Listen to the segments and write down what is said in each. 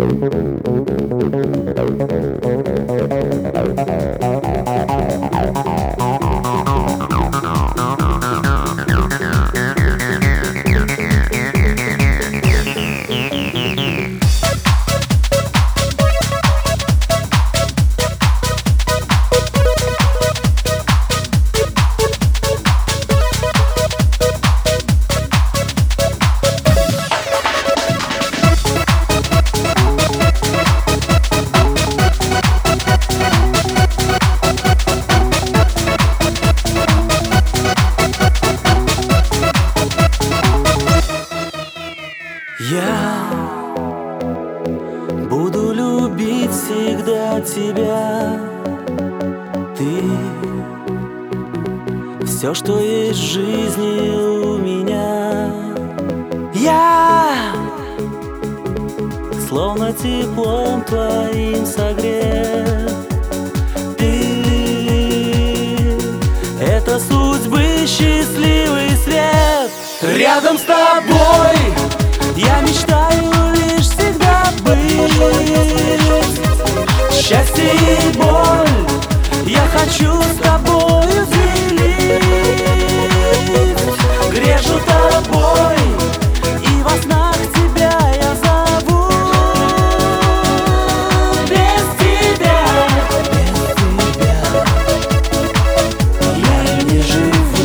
Я буду любить всегда тебя. Ты все, что есть в жизни у меня. Я словно теплом твоим согрет. Ты — это судьбы счастливый свет. Рядом с тобой я мечтаю лишь всегда быть. Счастье и боль я хочу с тобою делить. Грежу тобой, и во снах тебя я зову. Без тебя я не живу.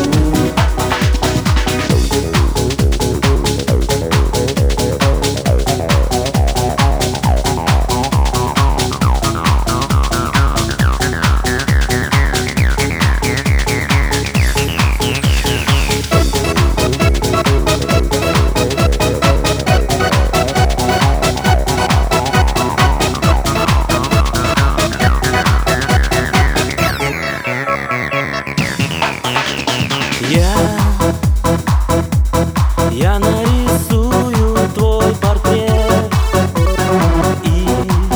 Я нарисую твой портрет и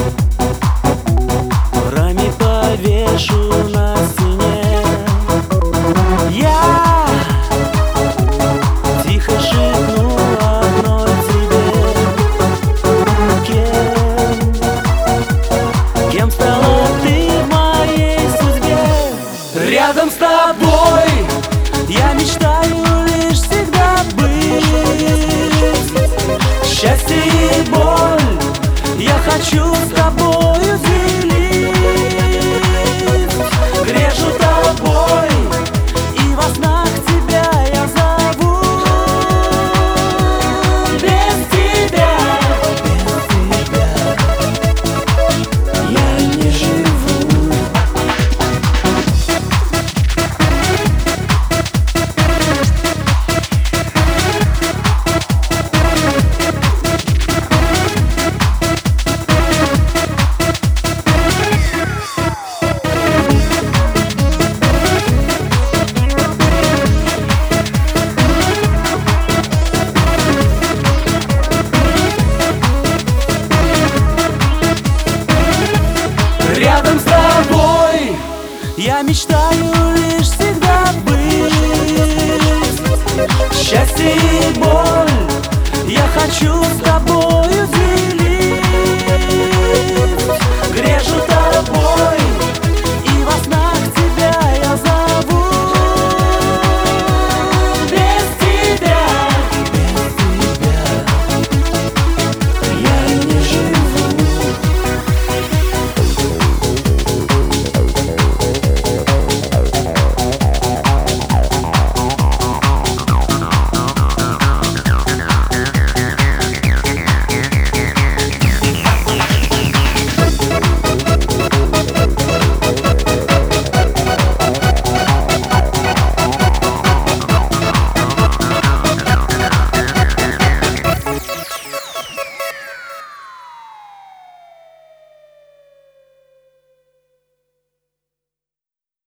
в раме повешу на стене. Я тихо шепну одной тебе. Кем стала ты в моей судьбе? Рядом с тобой я мечтаю лишь всегда быть. Счастье и боль я хочу с тобою делить. Грежу тобой, и во снах тебя я зову. Без тебя я не живу. Рядом с тобой я мечтаю лишь всегда быть. Счастье и боль я хочу с тобой